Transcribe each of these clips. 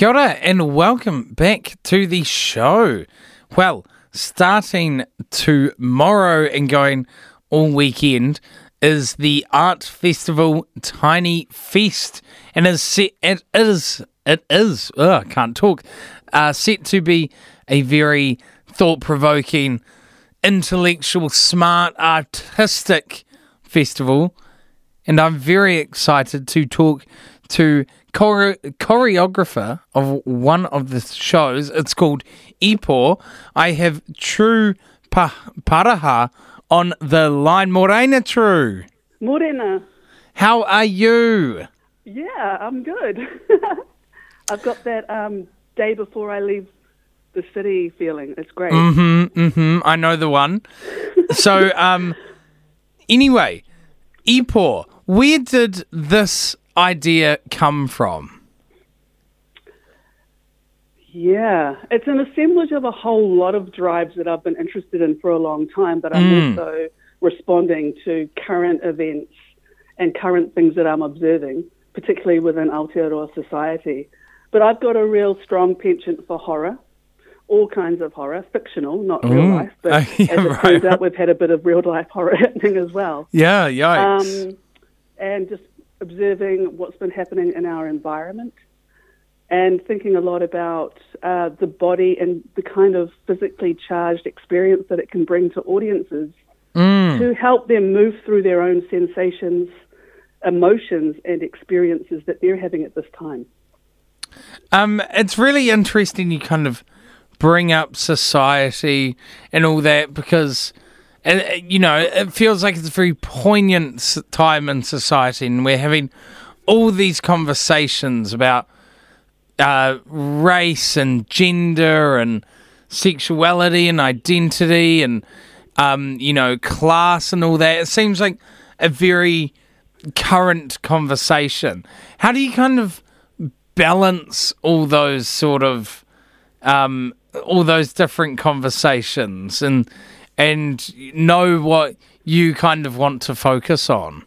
Kia ora and welcome back to the show. Well, starting tomorrow and going all weekend is the art festival Tiny Fest, and it is I can't talk, set to be a very thought-provoking, intellectual, smart, artistic festival, and I'm very excited to talk to choreographer of one of the shows. It's called Ipo. I have True Paraha on the line. Morena, True. Morena. How are you? Yeah, I'm good. I've got that day before I leave the city feeling. It's great. I know the one. So, anyway, Ipo, where did this idea come from? Yeah, it's an assemblage of a whole lot of drives that I've been interested in for a long time, but I'm also responding to current events and current things that I'm observing, particularly within Aotearoa society. But I've got a real strong penchant for horror, all kinds of horror, fictional, not real life, but as it turns out, we've had a bit of real life horror happening as well. Yeah, yikes. And just observing what's been happening in our environment and thinking a lot about the body and the kind of physically charged experience that it can bring to audiences to help them move through their own sensations, emotions, and experiences that they're having at this time. It's really interesting you kind of bring up society and all that because, you know, it feels like it's a very poignant time in society, and we're having all these conversations about race and gender and sexuality and identity and, you know, class and all that. It seems like a very current conversation. How do you kind of balance all those sort of, all those different conversations and know what you kind of want to focus on?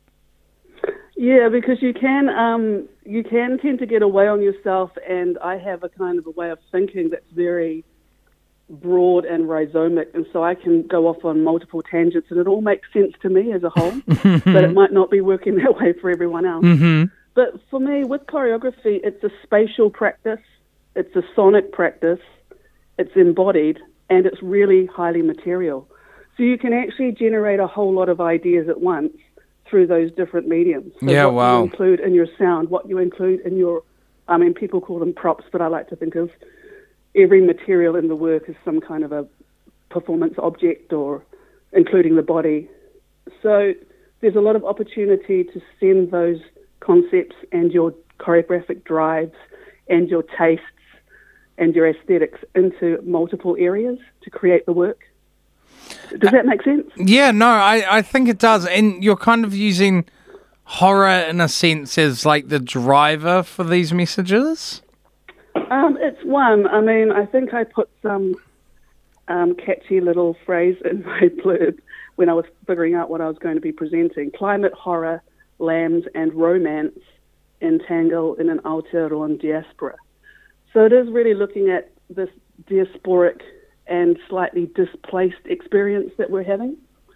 Yeah, because you can tend to get away on yourself, and I have a kind of a way of thinking that's very broad and rhizomic, and so I can go off on multiple tangents, and it all makes sense to me as a whole, but it might not be working that way for everyone else. But for me, with choreography, it's a spatial practice, it's a sonic practice, it's embodied, and it's really highly material. So you can actually generate a whole lot of ideas at once through those different mediums. So you include in your sound, what you include in your, I mean, people call them props, but I like to think of every material in the work as some kind of a performance object or including the body. So there's a lot of opportunity to send those concepts and your choreographic drives and your tastes and your aesthetics into multiple areas to create the work. Does that make sense? Yeah, no, I think it does. And you're kind of using horror in a sense as like the driver for these messages? It's one. I mean, I think I put some catchy little phrase in my blurb when I was figuring out what I was going to be presenting. Climate horror, lambs and romance entangle in an Aotearoan diaspora. So it is really looking at this diasporic and slightly displaced experience that we're having.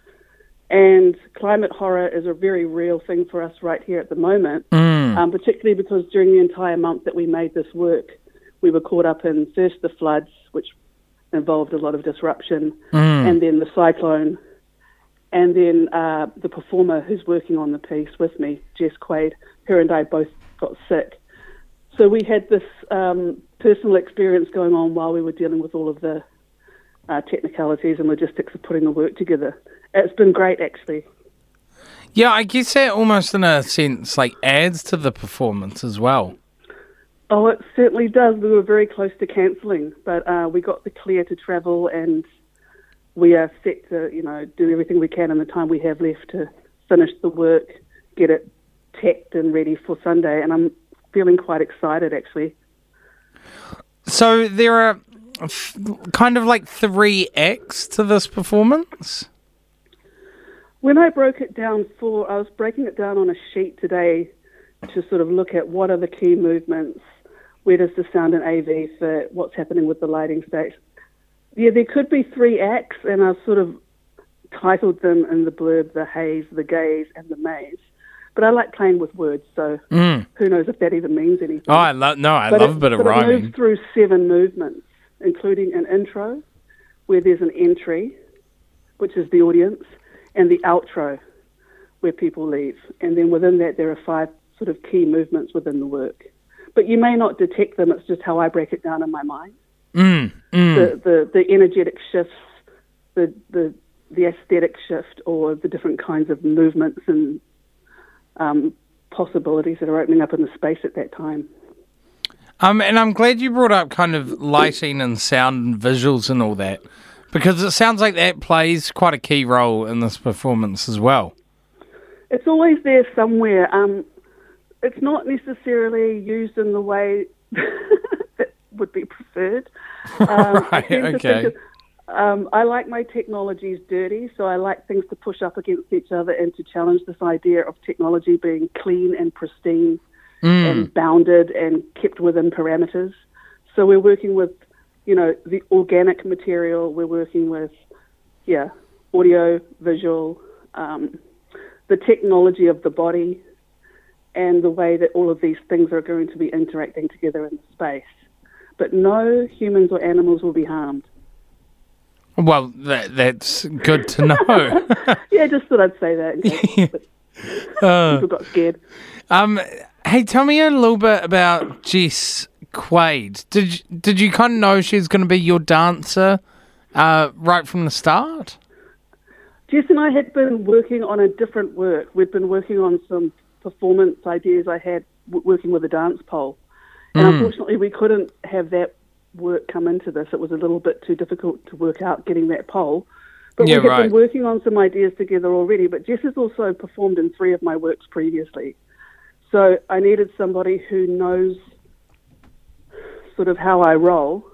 And climate horror is a very real thing for us right here at the moment, particularly because during the entire month that we made this work, we were caught up in first the floods, which involved a lot of disruption, and then the cyclone, and then the performer who's working on the piece with me, Jess Quaid, her and I both got sick. So we had this personal experience going on while we were dealing with all of the technicalities and logistics of putting the work together. It's been great, actually. Yeah, I guess that almost in a sense like adds to the performance as well. Oh, it certainly does. We were very close to cancelling, but we got the clear to travel, and we are set to, you know, do everything we can in the time we have left to finish the work, get it teched and ready for Sunday, and I'm feeling quite excited, actually. So there are kind of like 3 acts to this performance? When I broke it down I was breaking it down on a sheet today to sort of look at what are the key movements, where does the sound and AV fit, what's happening with the lighting stage. Yeah, there could be 3 acts, and I've sort of titled them in the blurb the haze, the gaze, and the maze. But I like playing with words, so who knows if that even means anything. Oh, I love a bit of rhyming. It moves through 7 movements, including an intro, where there's an entry, which is the audience, and the outro, where people leave. And then within that, there are 5 sort of key movements within the work. But you may not detect them. It's just how I break it down in my mind. The energetic shifts, the aesthetic shift, or the different kinds of movements and possibilities that are opening up in the space at that time. And I'm glad you brought up kind of lighting and sound and visuals and all that, because it sounds like that plays quite a key role in this performance as well. It's always there somewhere. It's not necessarily used in the way that would be preferred. Right, okay. I like my technologies dirty, so I like things to push up against each other and to challenge this idea of technology being clean and pristine and bounded and kept within parameters. So we're working with, the organic material. We're working with, audio, visual, the technology of the body, and the way that all of these things are going to be interacting together in space. But no humans or animals will be harmed. Well, that's good to know. Yeah, just thought I'd say that in case people got scared. Hey, tell me a little bit about Jess Quaid. Did you kind of know she was going to be your dancer right from the start? Jess and I had been working on a different work. We'd been working on some performance ideas I had working with a dance pole. And unfortunately, we couldn't have that work come into this. It was a little bit too difficult to work out getting that pole. But we had been working on some ideas together already. But Jess has also performed in 3 of my works previously. So I needed somebody who knows sort of how I roll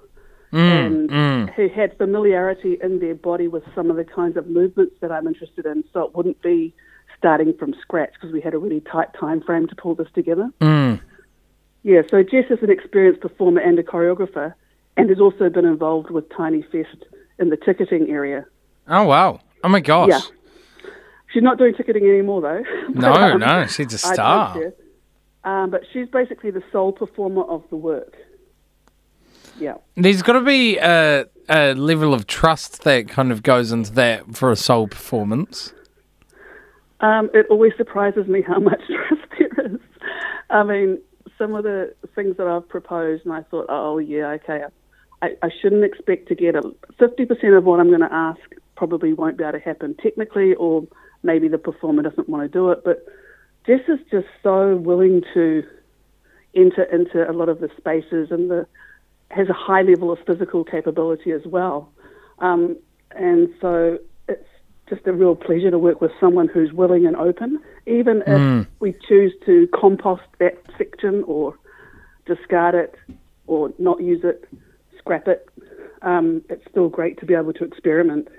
and who had familiarity in their body with some of the kinds of movements that I'm interested in, so it wouldn't be starting from scratch, because we had a really tight time frame to pull this together. Yeah, so Jess is an experienced performer and a choreographer, and has also been involved with Tiny Fest in the ticketing area. Oh, wow. Oh, my gosh. Yeah. She's not doing ticketing anymore, though. No, she's a star. But she's basically the sole performer of the work. Yeah. There's got to be a level of trust that kind of goes into that for a sole performance. It always surprises me how much trust there is. I mean, some of the things that I've proposed, and I thought, oh, yeah, okay, I shouldn't expect to get 50% of what I'm going to ask probably won't be able to happen technically, or maybe the performer doesn't want to do it. But Jess is just so willing to enter into a lot of the spaces, and has a high level of physical capability as well. And so it's just a real pleasure to work with someone who's willing and open, even if we choose to compost that section or discard it or not use it, scrap it. It's still great to be able to experiment.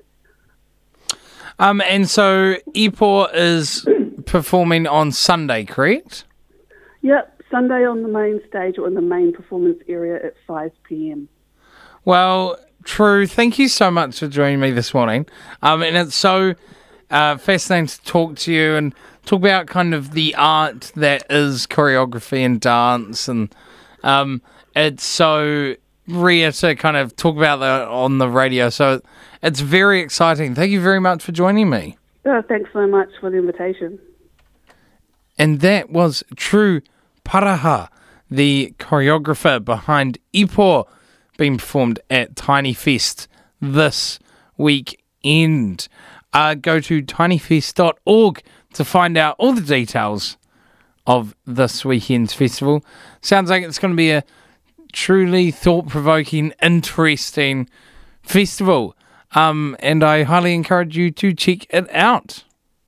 And so Ipo is performing on Sunday, correct? Yep, Sunday on the main stage, or in the main performance area at 5 p.m. Well, True, thank you so much for joining me this morning. And it's so fascinating to talk to you and talk about kind of the art that is choreography and dance. And it's so rare to kind of talk about that on the radio. So it's very exciting. Thank you very much for joining me. Oh, thanks so much for the invitation. And that was True Paraha, the choreographer behind Ipo, being performed at Tiny Fest this weekend. Go to tinyfest.org to find out all the details of this weekend's festival. Sounds like it's going to be a truly thought-provoking, interesting festival. And I highly encourage you to check it out.